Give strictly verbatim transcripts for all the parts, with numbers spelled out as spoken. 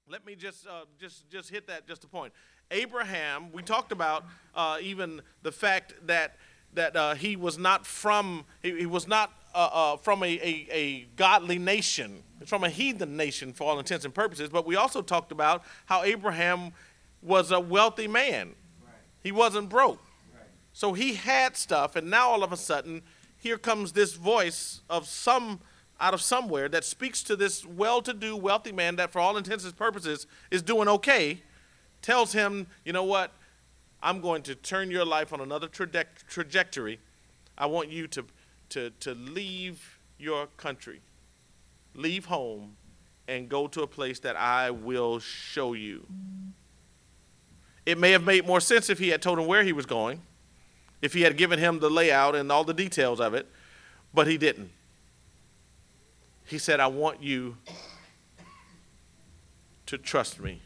Let me just uh, just just hit that just a point. Abraham, we talked about uh, even the fact that that uh, he was not from he, he was not uh, uh, from a, a, a godly nation. He's from a heathen nation for all intents and purposes. But we also talked about how Abraham was a wealthy man. He wasn't broke. So he had stuff, and now all of a sudden, here comes this voice of some out of somewhere that speaks to this well-to-do, wealthy man that for all intents and purposes is doing okay, tells him, you know what, I'm going to turn your life on another traje- trajectory. I want you to, to, to leave your country, leave home, and go to a place that I will show you. It may have made more sense if he had told him where he was going, if he had given him the layout and all the details of it, but he didn't. He said, I want you to trust me.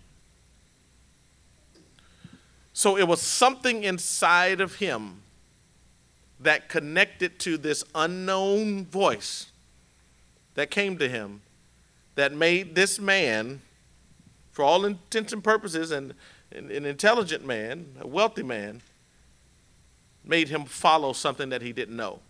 So it was something inside of him that connected to this unknown voice that came to him that made this man, for all intents and purposes, and an, an intelligent man, a wealthy man, made him follow something that he didn't know.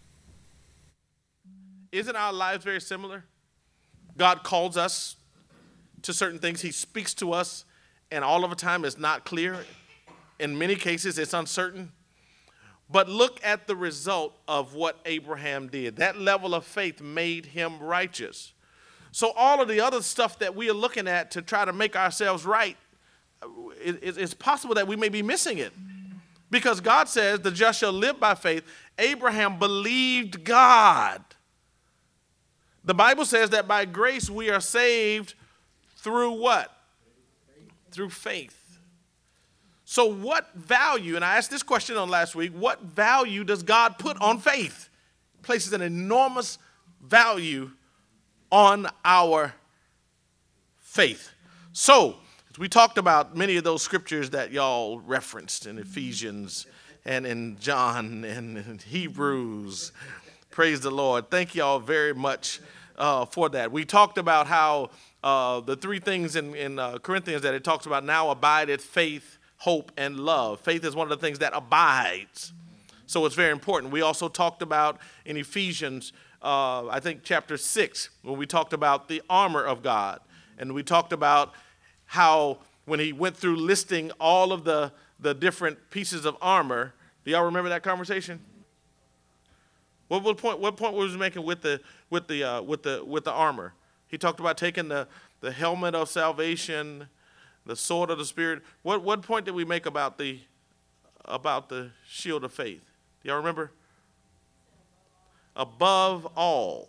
Isn't our lives very similar? God calls us to certain things. He speaks to us, and all of the time it's not clear. In many cases, it's uncertain. But look at the result of what Abraham did. That level of faith made him righteous. So all of the other stuff that we are looking at to try to make ourselves right, it, it's possible that we may be missing it. Because God says, the just shall live by faith. Abraham believed God. The Bible says that by grace we are saved through what? Through faith. So what value, and I asked this question on last week, what value does God put on faith? He places an enormous value on our faith. So, we talked about many of those scriptures that y'all referenced in Ephesians and in John and in Hebrews. Praise the Lord. Thank y'all very much uh, for that. We talked about how uh, the three things in, in uh, Corinthians that it talks about now abideth faith, hope, and love. Faith is one of the things that abides. So it's very important. We also talked about in Ephesians, uh, I think chapter six, when we talked about the armor of God. And we talked about how when he went through listing all of the, the different pieces of armor, do y'all remember that conversation? What, what point? What point was he making with the with the uh, with the with the armor? He talked about taking the, the helmet of salvation, the sword of the Spirit. What what point did we make about the about the shield of faith? Do y'all remember? Above all.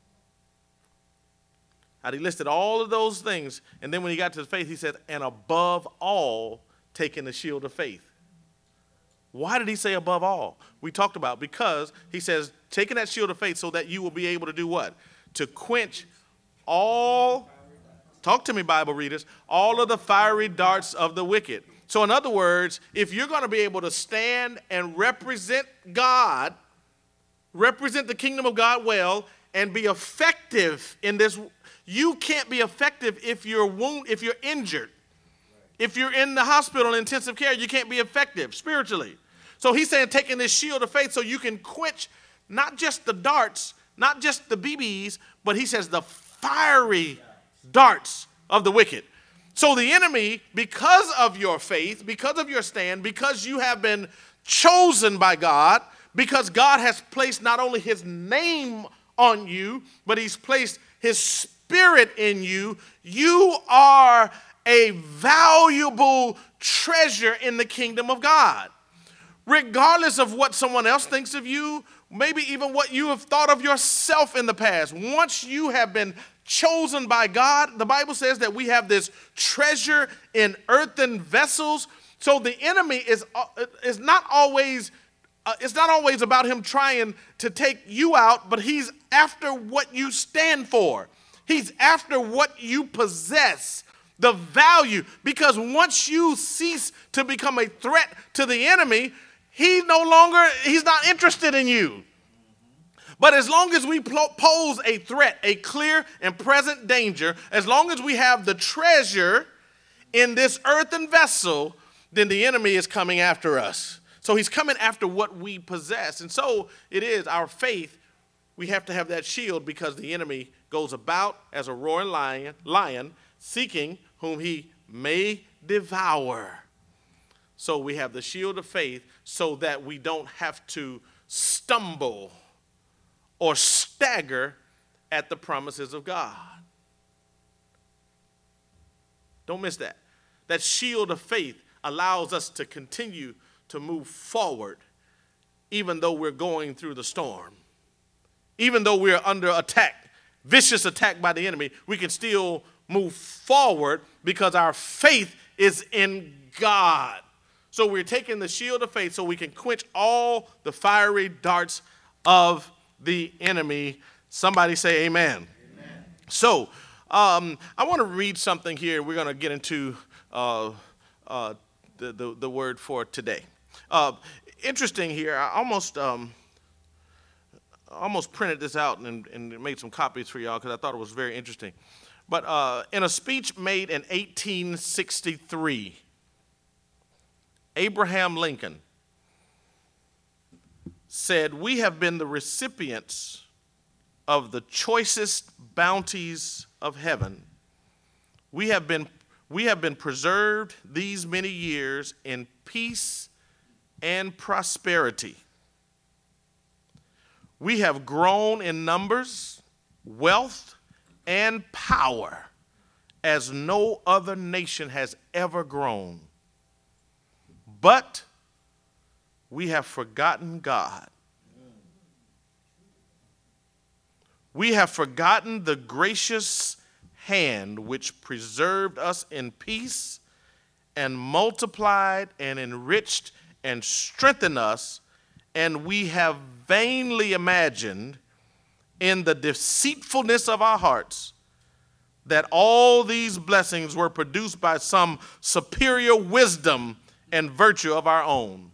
And he listed all of those things, and then when he got to the faith, he said, and above all, taking the shield of faith. Why did he say above all? We talked about, because he says, taking that shield of faith so that you will be able to do what? To quench all, talk to me, Bible readers, all of the fiery darts of the wicked. So in other words, if you're going to be able to stand and represent God, represent the kingdom of God well, and be effective in this, you can't be effective if you're wound, if you're injured. If you're in the hospital in intensive care, you can't be effective spiritually. So he's saying taking this shield of faith so you can quench not just the darts, not just the B Bs, but he says the fiery darts of the wicked. So the enemy, because of your faith, because of your stand, because you have been chosen by God, because God has placed not only his name on you, but he's placed his spirit in you, you are a valuable treasure in the kingdom of God. Regardless of what someone else thinks of you, maybe even what you have thought of yourself in the past, once you have been chosen by God, the Bible says that we have this treasure in earthen vessels. So the enemy is, is not always Uh, it's not always about him trying to take you out, but he's after what you stand for. He's after what you possess, the value. Because once you cease to become a threat to the enemy, he no longer, he's not interested in you. But as long as we pose a threat, a clear and present danger, as long as we have the treasure in this earthen vessel, then the enemy is coming after us. So he's coming after what we possess. And so it is our faith. We have to have that shield because the enemy goes about as a roaring lion, lion seeking whom he may devour. So we have the shield of faith so that we don't have to stumble or stagger at the promises of God. Don't miss that. That shield of faith allows us to continue to move forward even though we're going through the storm. Even though we're under attack, vicious attack by the enemy, we can still move forward because our faith is in God. So we're taking the shield of faith so we can quench all the fiery darts of the enemy. Somebody say amen. Amen. So um, I want to read something here. We're going to get into uh, uh, the, the, the word for today. Uh, interesting here. I almost um, almost printed this out and, and made some copies for y'all because I thought it was very interesting. But uh, in a speech made in eighteen sixty-three, Abraham Lincoln said, "We have been the recipients of the choicest bounties of heaven. We have been, we have been preserved these many years in peace and prosperity. We have grown in numbers, wealth, and power as no other nation has ever grown. But we have forgotten God. We have forgotten the gracious hand which preserved us in peace and multiplied and enriched and strengthened us, and we have vainly imagined in the deceitfulness of our hearts that all these blessings were produced by some superior wisdom and virtue of our own.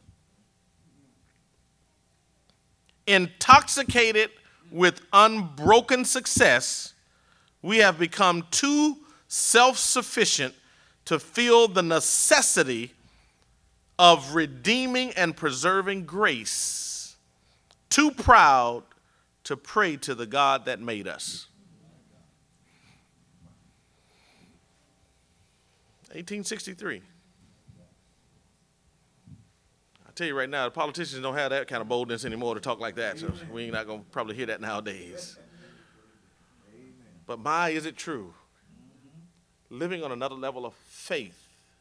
Intoxicated with unbroken success, we have become too self-sufficient to feel the necessity of redeeming and preserving grace, too proud to pray to the God that made us." eighteen sixty-three. I tell you right now, the politicians don't have that kind of boldness anymore to talk like that, so we ain't not going to probably hear that nowadays. But my, is it true? Living on another level of faith.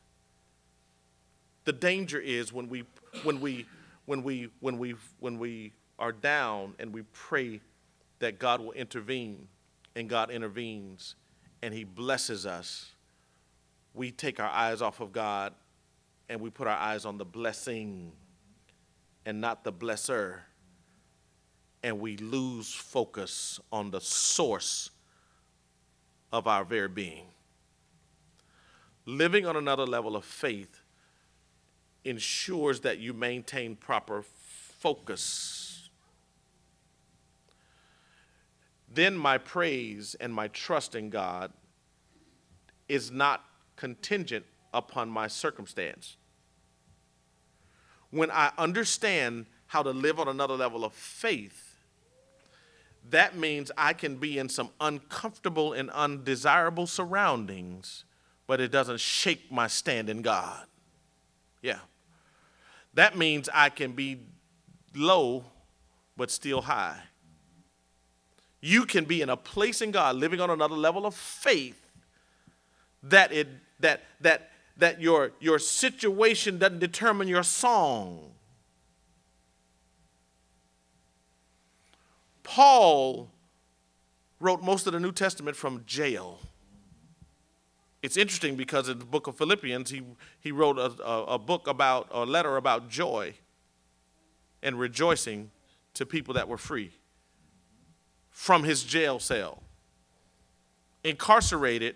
The danger is when we when we when we when we when we are down and we pray that God will intervene, and God intervenes and he blesses us. We take our eyes off of God and we put our eyes on the blessing and not the blesser. And we lose focus on the source of our very being. Living on another level of faith ensures that you maintain proper focus. Then my praise and my trust in God is not contingent upon my circumstance. When I understand how to live on another level of faith, that means I can be in some uncomfortable and undesirable surroundings, but it doesn't shake my stand in God. Yeah. That means I can be low, but still high. You can be in a place in God, living on another level of faith, that it that that that your your situation doesn't determine your song. Paul wrote most of the New Testament from jail. It's interesting because in the book of Philippians, he, he wrote a, a, a book about, a letter about joy and rejoicing to people that were free from his jail cell, incarcerated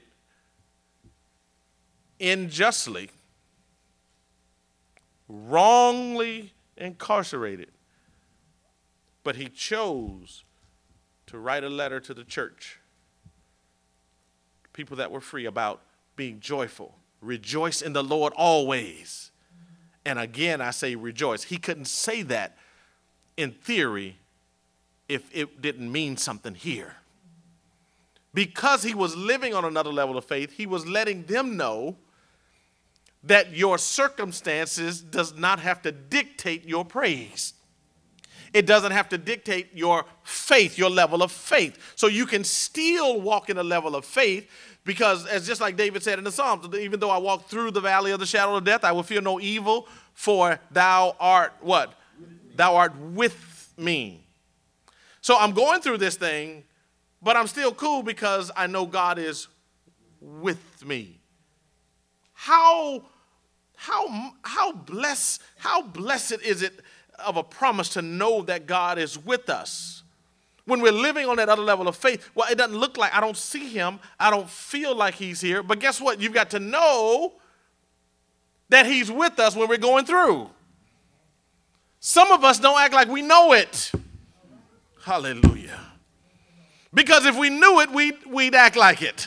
unjustly, wrongly incarcerated. But he chose to write a letter to the church, people that were free, about being joyful. Rejoice in the Lord always. And again, I say rejoice. He couldn't say that in theory if it didn't mean something here. Because he was living on another level of faith, he was letting them know that your circumstances does not have to dictate your praise. It doesn't have to dictate your faith, your level of faith. So you can still walk in a level of faith because, as just like David said in the Psalms, even though I walk through the valley of the shadow of death, I will fear no evil, for thou art what? Thou art with me. So I'm going through this thing, but I'm still cool because I know God is with me. How, how, how blessed, how blessed is it of a promise to know that God is with us. When we're living on that other level of faith, well, it doesn't look like, I don't see him, I don't feel like he's here, but guess what? You've got to know that he's with us when we're going through. Some of us don't act like we know it. Hallelujah. Because if we knew it, we'd, we'd act like it.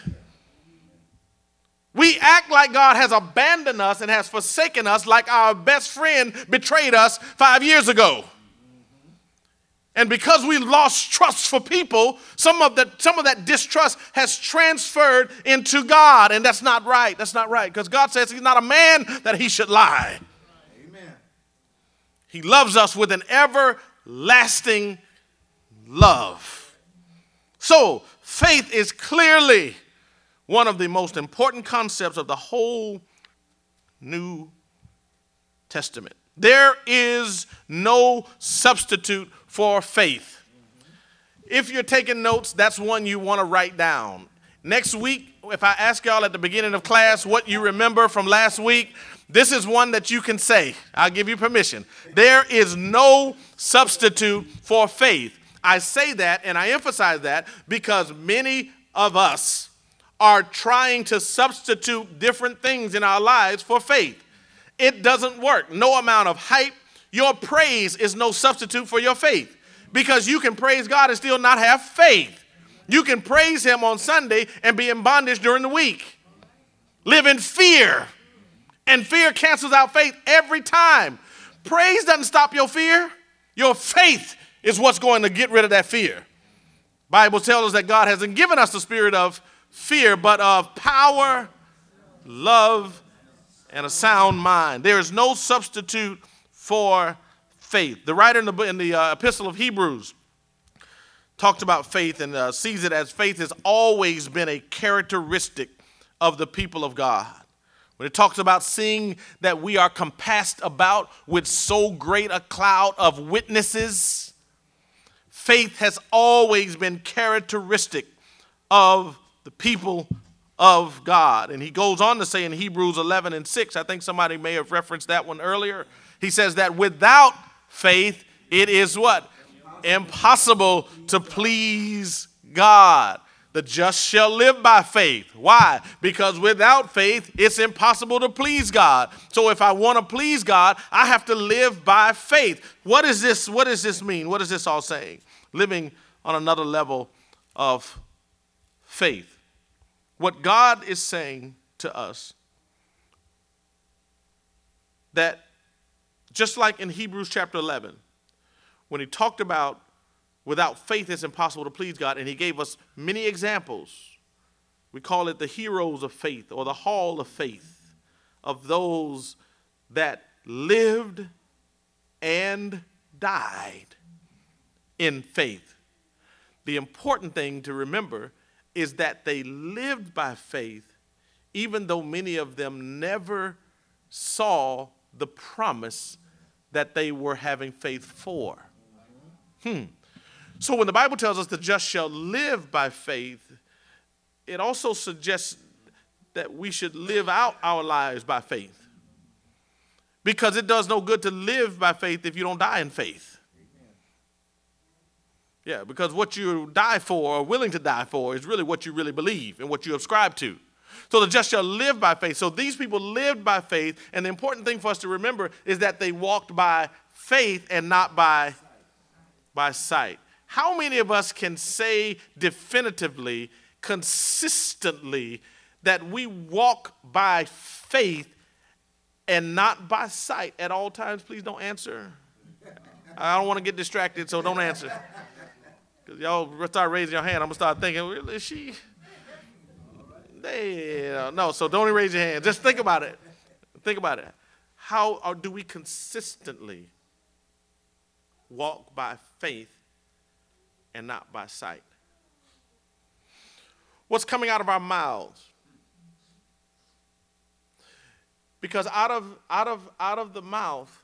We act like God has abandoned us and has forsaken us, like our best friend betrayed us five years ago. And because we lost trust for people, some of that, some of that distrust has transferred into God, and that's not right. That's not right, because God says he's not a man that he should lie. Amen. He loves us with an everlasting love. So faith is clearly one of the most important concepts of the whole New Testament. There is no substitute for faith. If you're taking notes, that's one you want to write down. Next week, if I ask y'all at the beginning of class what you remember from last week, this is one that you can say. I'll give you permission. There is no substitute for faith. I say that and I emphasize that because many of us are trying to substitute different things in our lives for faith. It doesn't work. No amount of hype. Your praise is no substitute for your faith, because you can praise God and still not have faith. You can praise him on Sunday and be in bondage during the week. Live in fear, and fear cancels out faith every time. Praise doesn't stop your fear. Your faith is what's going to get rid of that fear. Bible tells us that God hasn't given us the spirit of fear, but of power, love, and a sound mind. There is no substitute for faith. The writer in the, in the uh, Epistle of Hebrews talks about faith and uh, sees it as faith has always been a characteristic of the people of God. When it talks about seeing that we are compassed about with so great a cloud of witnesses, faith has always been characteristic of the people of God. And he goes on to say in Hebrews eleven and six, I think somebody may have referenced that one earlier. He says that without faith, it is what? Impossible to please God. The just shall live by faith. Why? Because without faith, it's impossible to please God. So if I want to please God, I have to live by faith. What is this? What does this mean? What is this all saying? Living on another level of faith. What God is saying to us, that just like in Hebrews chapter eleven, when he talked about without faith it's impossible to please God, and he gave us many examples. We call it the heroes of faith or the hall of faith, of those that lived and died in faith. The important thing to remember is that they lived by faith, even though many of them never saw the promise that they were having faith for. Hmm. So when the Bible tells us the just shall live by faith, it also suggests that we should live out our lives by faith. Because it does no good to live by faith if you don't die in faith. Yeah, because what you die for or willing to die for is really what you really believe and what you ascribe to. So the just shall live by faith. So these people lived by faith, and the important thing for us to remember is that they walked by faith and not by by sight. How many of us can say definitively, consistently, that we walk by faith and not by sight at all times? Please don't answer. I don't want to get distracted, so don't answer. Because y'all start raising your hand, I'm going to start thinking, really, is she? They, no, so don't even raise your hand. Just think about it. Think about it. How or do we consistently walk by faith and not by sight? What's coming out of our mouths? Because out of out of out of the mouth,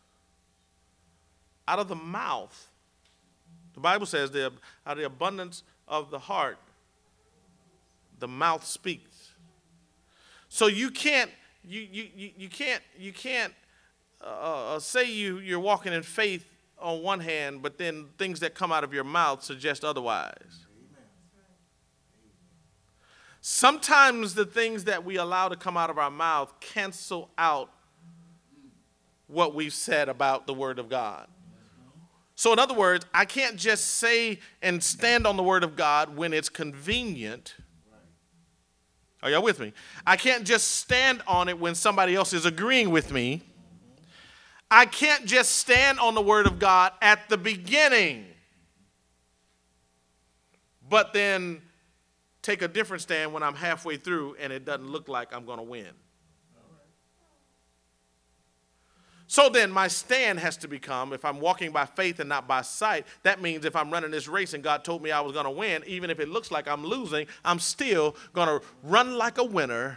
out of the mouth, the Bible says the out of the abundance of the heart, the mouth speaks. So you can't you you you, you can't you can't uh, say you you're walking in faith on one hand, but then things that come out of your mouth suggest otherwise. Sometimes the things that we allow to come out of our mouth cancel out what we've said about the Word of God. So in other words, I can't just say and stand on the Word of God when it's convenient. Are y'all with me? I can't just stand on it when somebody else is agreeing with me. I can't just stand on the Word of God at the beginning, but then take a different stand when I'm halfway through and it doesn't look like I'm going to win. So then my stand has to become, if I'm walking by faith and not by sight, that means if I'm running this race and God told me I was going to win, even if it looks like I'm losing, I'm still going to run like a winner,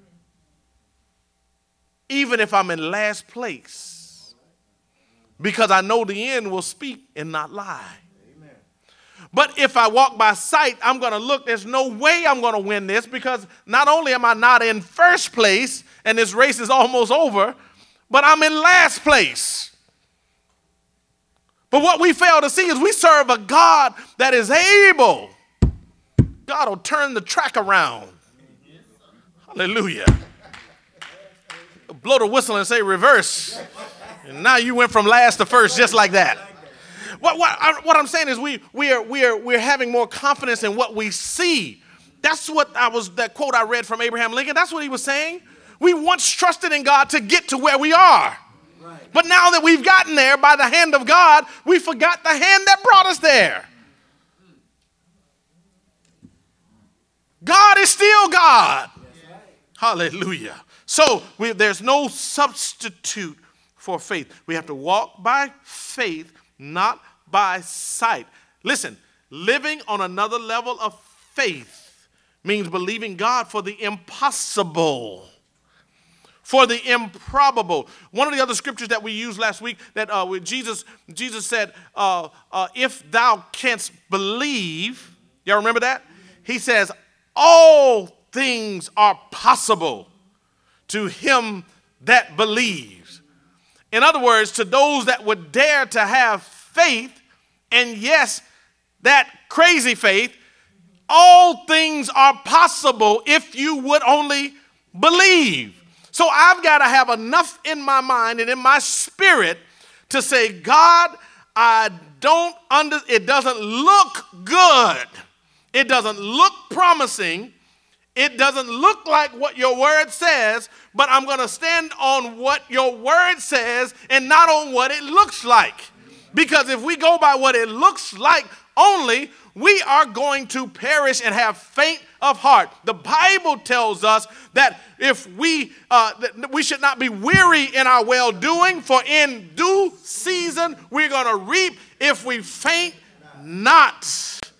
even if I'm in last place, because I know the end will speak and not lie. But if I walk by sight, I'm going to look, there's no way I'm going to win this, because not only am I not in first place and this race is almost over, but I'm in last place. But what we fail to see is we serve a God that is able. God will turn the track around. Hallelujah. Blow the whistle and say reverse. And now you went from last to first just like that. What, what, I, what I'm saying is we, we are, we are, we're having more confidence in what we see. That's what I was, that quote I read from Abraham Lincoln, that's what he was saying. We once trusted in God to get to where we are. Right. But now that we've gotten there by the hand of God, we forgot the hand that brought us there. God is still God. Right. Hallelujah. So we, there's no substitute for faith. We have to walk by faith, not by sight. Listen, living on another level of faith means believing God for the impossible, for the improbable. One of the other scriptures that we used last week, that uh, with Jesus, Jesus said, uh, uh, if thou canst believe, y'all remember that? He says, all things are possible to him that believes. In other words, to those that would dare to have faith, and yes, that crazy faith, all things are possible if you would only believe. So I've got to have enough in my mind and in my spirit to say, God, I don't under, it doesn't look good. It doesn't look promising. It doesn't look like what your word says, but I'm going to stand on what your word says and not on what it looks like. Because if we go by what it looks like only, we are going to perish and have faint of heart. The Bible tells us that if we uh, that we should not be weary in our well-doing, for in due season we're going to reap if we faint not.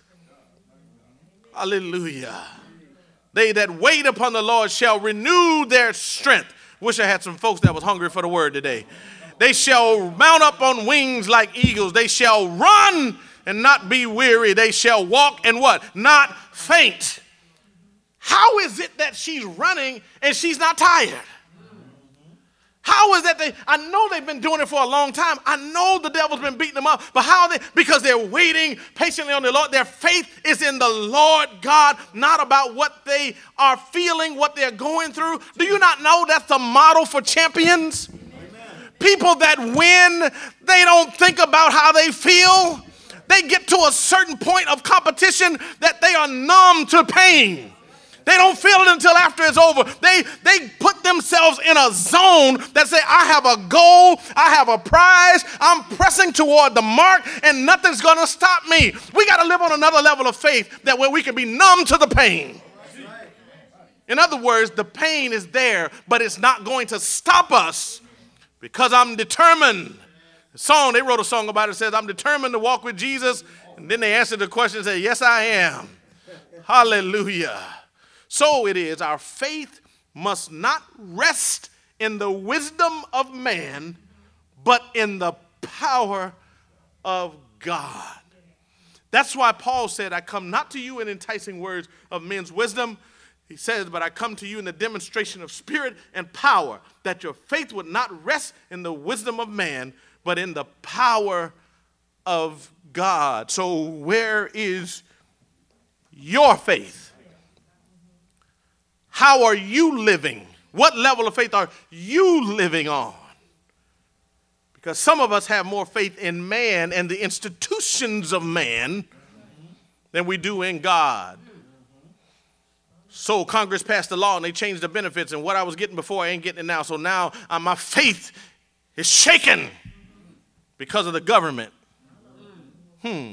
Hallelujah. They that wait upon the Lord shall renew their strength. Wish I had some folks that was hungry for the word today. They shall mount up on wings like eagles. They shall run and not be weary. They shall walk and what? Not faint. How is it that she's running and she's not tired? How is that they, I know they've been doing it for a long time. I know the devil's been beating them up, but how are they? Because they're waiting patiently on the Lord. Their faith is in the Lord God, not about what they are feeling, what they're going through. Do you not know that's the model for champions? Amen. People that win, they don't think about how they feel. they get to a certain point of competition that they are numb to pain. They don't feel it until after it's over. They, they put themselves in a zone that say, I have a goal, I have a prize, I'm pressing toward the mark, and nothing's going to stop me. We got to live on another level of faith that where we can be numb to the pain. In other words, the pain is there, but it's not going to stop us because I'm determined. The song, they wrote a song about it, says, I'm determined to walk with Jesus. And then they answered the question and said, yes, I am. Hallelujah. So it is, our faith must not rest in the wisdom of man, but in the power of God. That's why Paul said, I come not to you in enticing words of men's wisdom. He says, but I come to you in the demonstration of spirit and power, that your faith would not rest in the wisdom of man, but in the power of God. So where is your faith? How are you living? What level of faith are you living on? Because some of us have more faith in man and the institutions of man than we do in God. So Congress passed a law and they changed the benefits, and what I was getting before, I ain't getting it now. So now uh, my faith is shaken because of the government. Hmm.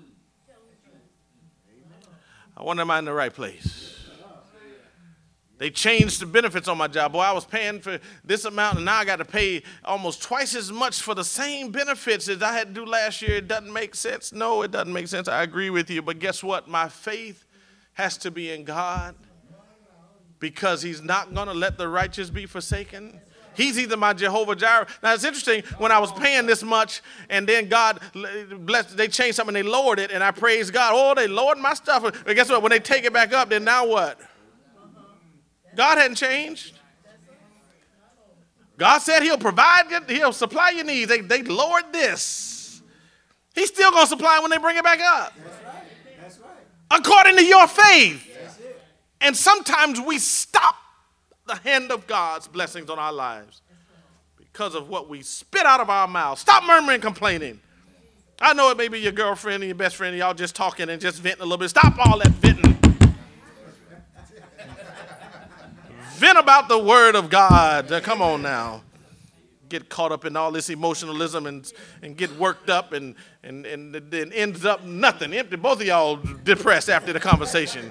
I wonder, am I in the right place? They changed the benefits on my job. Boy, I was paying for this amount, and now I got to pay almost twice as much for the same benefits as I had to do last year. It doesn't make sense. No, it doesn't make sense. I agree with you. But guess what? My faith has to be in God, because he's not going to let the righteous be forsaken. He's either my Jehovah Jireh. Now, it's interesting, when I was paying this much, and then God blessed, they changed something, they lowered it, and I praised God. Oh, they lowered my stuff. But guess what? When they take it back up, then now what? God hadn't changed. God said he'll provide, he'll supply your needs. They, they lowered this. He's still going to supply when they bring it back up. That's right. That's right. According to your faith. And sometimes we stop the hand of God's blessings on our lives because of what we spit out of our mouths. Stop murmuring and complaining. I know it may be your girlfriend and your best friend, and y'all just talking and just venting a little bit. Stop all that venting. Vent about the word of God. Uh, come on now. Get caught up in all this emotionalism and, and get worked up and, and, and then ends up nothing. Empty. Both of y'all depressed after the conversation.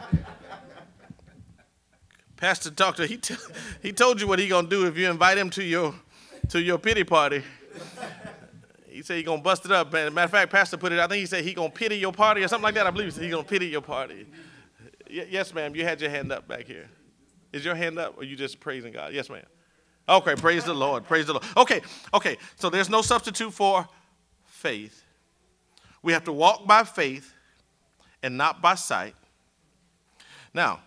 Pastor talked to he t- he told you what he gonna do if you invite him to your to your pity party. He said he gonna bust it up. Man, matter of fact, Pastor put it. I think he said he gonna pity your party or something like that. I believe he said he gonna pity your party. Y- yes, ma'am. You had your hand up back here. Is your hand up, or are you just praising God? Yes, ma'am. Okay, praise the Lord. Praise the Lord. Okay, okay. So there's no substitute for faith. We have to walk by faith and not by sight. Now,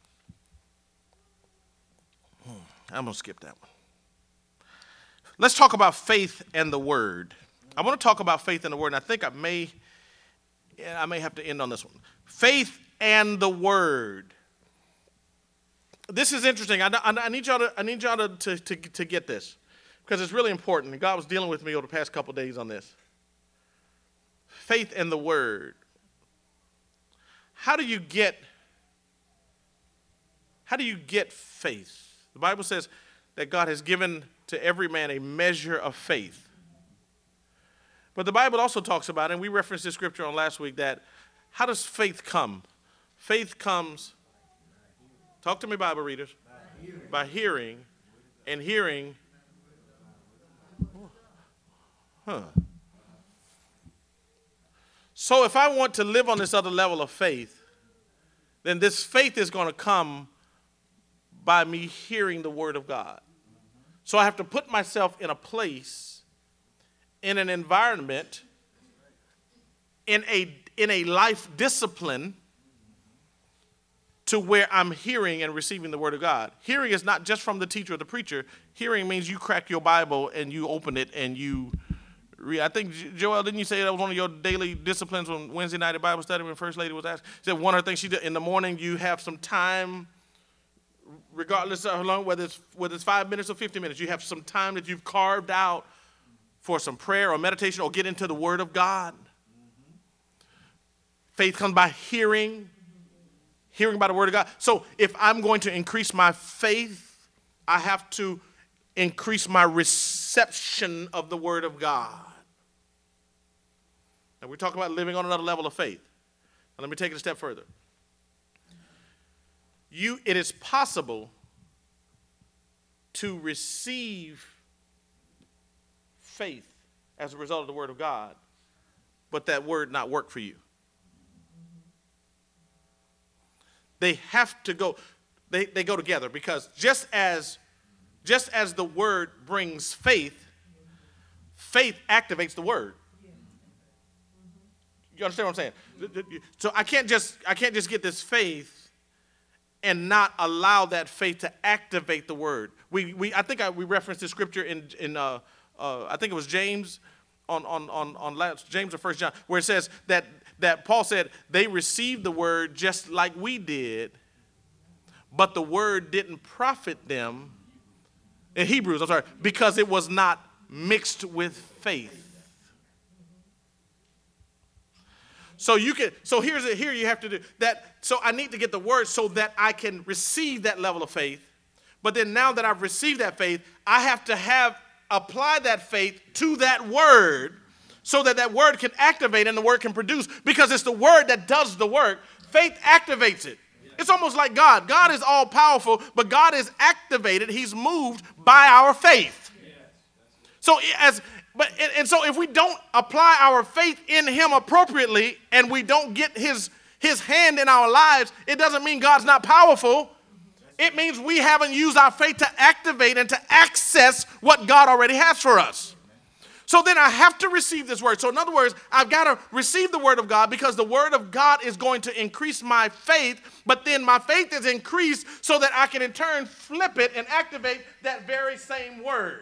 I'm going to skip that one. Let's talk about faith and the word. I want to talk about faith and the word, and I think I may, I may have to end on this one. Faith and the word. This is interesting. I, I, I need y'all to, I need y'all to, to, to, to get this, because it's really important. And God was dealing with me over the past couple days on this. Faith and the word. How do you get, how do you get faith? The Bible says that God has given to every man a measure of faith. But the Bible also talks about, and we referenced this scripture on last week, that how does faith come? Faith comes, talk to me, Bible readers, by hearing, by hearing and hearing. Huh. So if I want to live on this other level of faith, then this faith is going to come by me hearing the word of God. So I have to put myself in a place, in an environment, in a, in a life discipline to where I'm hearing and receiving the word of God. Hearing is not just from the teacher or the preacher. Hearing means you crack your Bible and you open it and you read. I think, Joel, didn't you say that was one of your daily disciplines on Wednesday night at Bible study when First Lady was asked? She said one of the things she did in the morning, you have some time, regardless of how long, whether it's, whether it's five minutes or fifty minutes, you have some time that you've carved out for some prayer or meditation or get into the word of God. Faith comes by hearing, hearing by the word of God. So if I'm going to increase my faith, I have to increase my reception of the word of God. Now we're talking about living on another level of faith. Now let me take it a step further. You, it is possible to receive faith as a result of the word of God, but that word not work for you. They have to go, they, they go together, because just as just as the word brings faith, faith activates the word. You understand what I'm saying? So I can't just I can't just get this faith and not allow that faith to activate the word. We we I think I, we referenced this scripture in in uh, uh, I think it was James on on on on last, James or First John, where it says that that Paul said they received the word just like we did, but the word didn't profit them. In Hebrews, I'm sorry, because it was not mixed with faith. So you can, so here's it, here you have to do that. So I need to get the word so that I can receive that level of faith. But then now that I've received that faith, I have to have apply that faith to that word so that that word can activate and the word can produce, because it's the word that does the work. Faith activates it. It's almost like God. God is all powerful, but God is activated. He's moved by our faith. So as but and, and so if we don't apply our faith in him appropriately and we don't get his his hand in our lives, it doesn't mean God's not powerful. It means we haven't used our faith to activate and to access what God already has for us. So then I have to receive this word. So in other words, I've got to receive the word of God, because the word of God is going to increase my faith, but then my faith is increased so that I can in turn flip it and activate that very same word.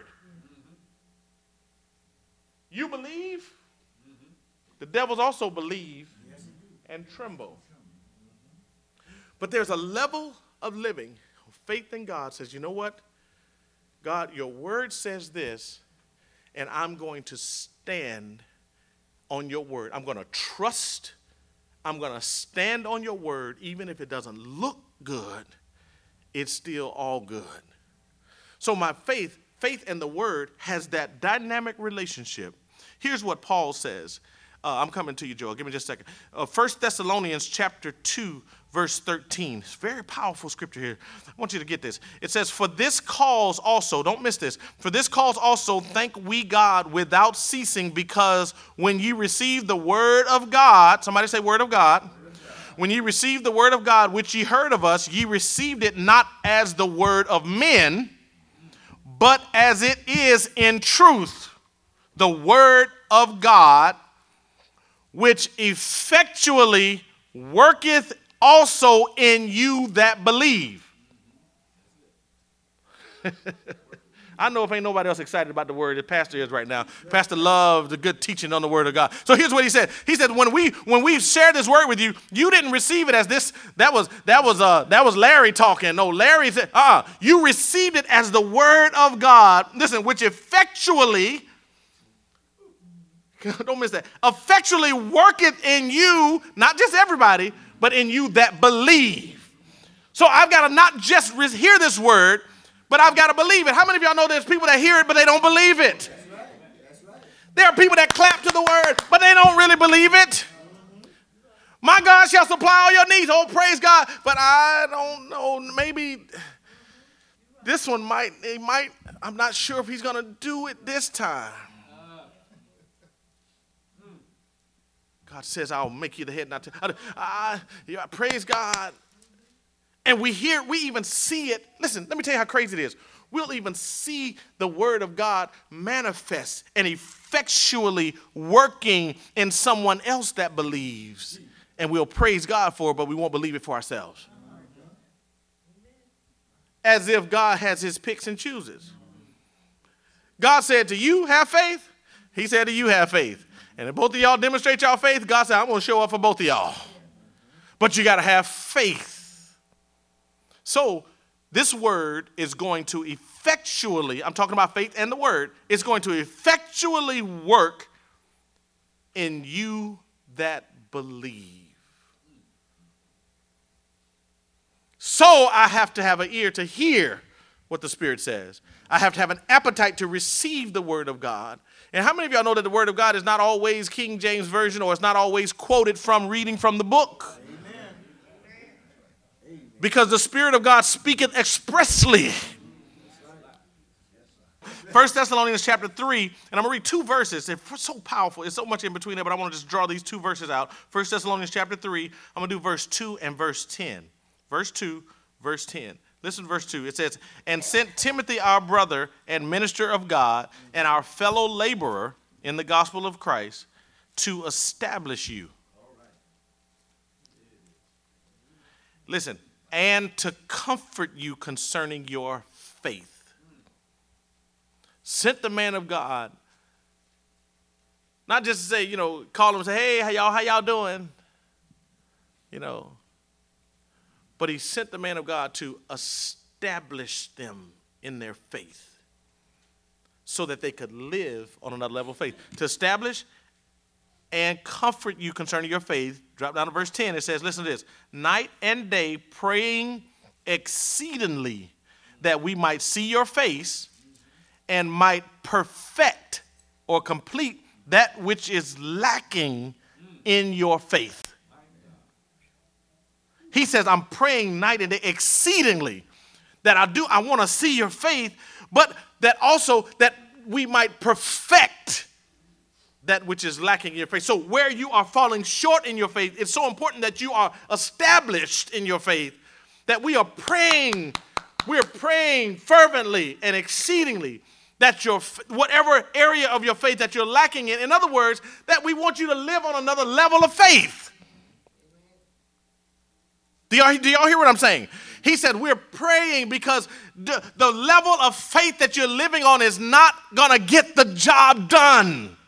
You believe, the devils also believe and tremble. But there's a level of living, faith in God says, you know what? God, your word says this, and I'm going to stand on your word. I'm going to trust. I'm going to stand on your word. Even if it doesn't look good, it's still all good. So my faith, faith and the word has that dynamic relationship. Here's what Paul says. Uh, I'm coming to you, Joel. Give me just a second. Uh, First Thessalonians chapter two, verse thirteen. It's a very powerful scripture here. I want you to get this. It says, for this cause also, don't miss this, for this cause also thank we God without ceasing, because when ye received the word of God, somebody say word of God. When ye received the word of God, which ye heard of us, ye received it not as the word of men, but as it is in truth, the word of God, which effectually worketh also in you that believe. I know if ain't nobody else excited about the word, the pastor is right now. Pastor loves the good teaching on the word of God. So here's what he said. He said, when we when we shared this word with you, you didn't receive it as this. That was that was uh that was Larry talking. No, Larry said, uh, you received it as the word of God. Listen, which effectually, don't miss that, effectually worketh in you, not just everybody, but in you that believe. So I've got to not just re- hear this word, but I've got to believe it. How many of y'all know there's people that hear it, but they don't believe it? That's right. That's right. There are people that clap to the word, but they don't really believe it. My God shall supply all your needs. Oh, praise God. But I don't know. Maybe this one might, he might, I'm not sure if he's going to do it this time. God says, I'll make you the head, not to. I, I, yeah, praise God. And we hear, we even see it. Listen, let me tell you how crazy it is. We'll even see the word of God manifest and effectually working in someone else that believes. And we'll praise God for it, but we won't believe it for ourselves. As if God has his picks and chooses. God said to you, have faith. He said to you, have faith. And if both of y'all demonstrate y'all faith, God said, I'm going to show up for both of y'all. But you got to have faith. So this word is going to effectually, I'm talking about faith and the word, it's going to effectually work in you that believe. So I have to have an ear to hear what the Spirit says. I have to have an appetite to receive the Word of God. And how many of y'all know that the Word of God is not always King James Version, or it's not always quoted from reading from the book? Amen. Because the Spirit of God speaketh expressly. First Thessalonians chapter three, and I'm going to read two verses. They're so powerful. It's so much in between there, but I want to just draw these two verses out. First Thessalonians chapter three, I'm going to do verse two and verse ten. Verse two, verse ten. Listen to verse two. It says, and sent Timothy our brother and minister of God and our fellow laborer in the gospel of Christ to establish you. Listen, and to comfort you concerning your faith. Sent the man of God, not just to say, you know, call him and say, hey, how y'all, how y'all doing? You know, but he sent the man of God to establish them in their faith so that they could live on another level of faith. To establish and comfort you concerning your faith. Drop down to verse ten. It says, listen to this. Night and day praying exceedingly that we might see your face and might perfect or complete that which is lacking in your faith. He says, I'm praying night and day exceedingly that I do, I want to see your faith, but that also that we might perfect that which is lacking in your faith. So where you are falling short in your faith, it's so important that you are established in your faith, that we are praying, we're praying fervently and exceedingly that your, whatever area of your faith that you're lacking in, in other words, that we want you to live on another level of faith. Do y'all, do y'all hear what I'm saying? He said we're praying because the, the level of faith that you're living on is not going to get the job done.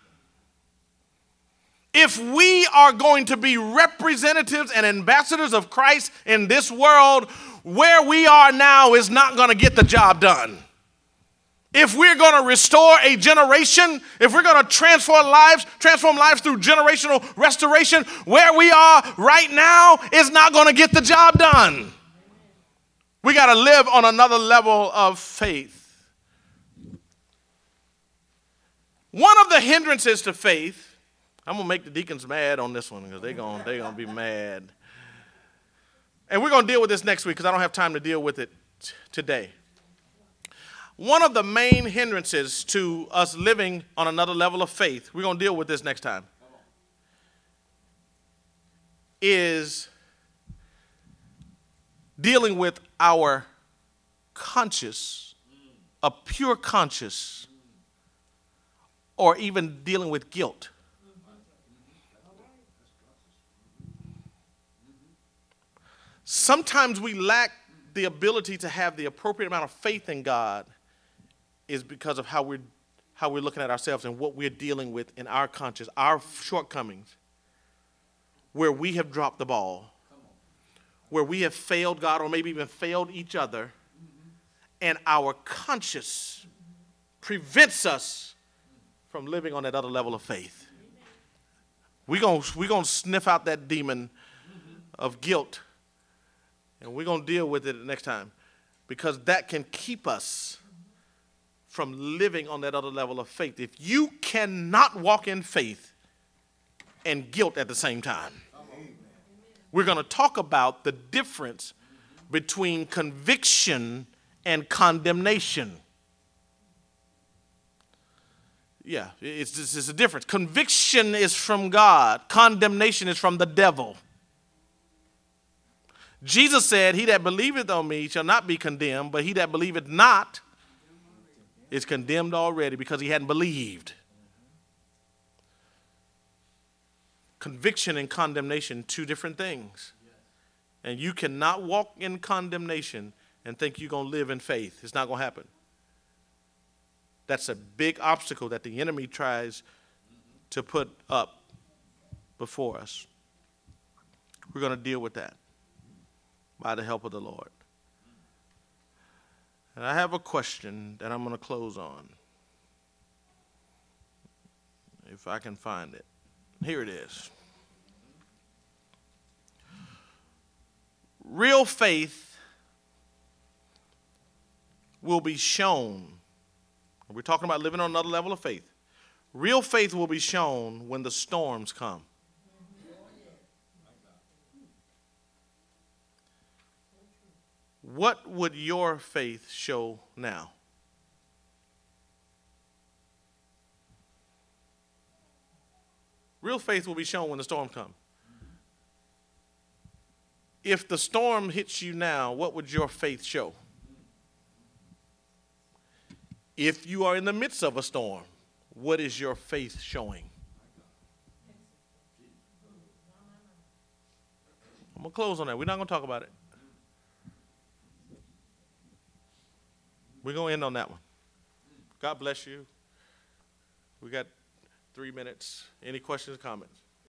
If we are going to be representatives and ambassadors of Christ in this world, where we are now is not going to get the job done. If we're going to restore a generation, if we're going to transform lives, transform lives through generational restoration, where we are right now is not going to get the job done. We got to live on another level of faith. One of the hindrances to faith, I'm going to make the deacons mad on this one because they're going they're going to be mad. And we're going to deal with this next week because I don't have time to deal with it t- today. One of the main hindrances to us living on another level of faith, we're going to deal with this next time, is dealing with our conscience, a pure conscience, or even dealing with guilt. Sometimes we lack the ability to have the appropriate amount of faith in God is because of how we're, how we're looking at ourselves and what we're dealing with in our conscience, our shortcomings, where we have dropped the ball, where we have failed God or maybe even failed each other, and our conscience prevents us from living on that other level of faith. We're going we're gonna sniff out that demon of guilt, and we're going to deal with it next time, because that can keep us from living on that other level of faith. If you cannot walk in faith and guilt at the same time, we're going to talk about the difference between conviction and condemnation. Yeah, it's, it's, it's a difference. Conviction is from God. Condemnation is from the devil. Jesus said, he that believeth on me shall not be condemned, but he that believeth not is condemned already because he hadn't believed. Conviction and condemnation, two different things. And you cannot walk in condemnation and think you're going to live in faith. It's not going to happen. That's a big obstacle that the enemy tries to put up before us. We're going to deal with that by the help of the Lord. And I have a question that I'm going to close on, if I can find it. Here it is. Real faith will be shown. We're talking about living on another level of faith. Real faith will be shown when the storms come. What would your faith show now? Real faith will be shown when the storm comes. If the storm hits you now, what would your faith show? If you are in the midst of a storm, what is your faith showing? I'm going to close on that. We're not going to talk about it. We're going to end on that one. God bless you. We got three minutes. Any questions or comments?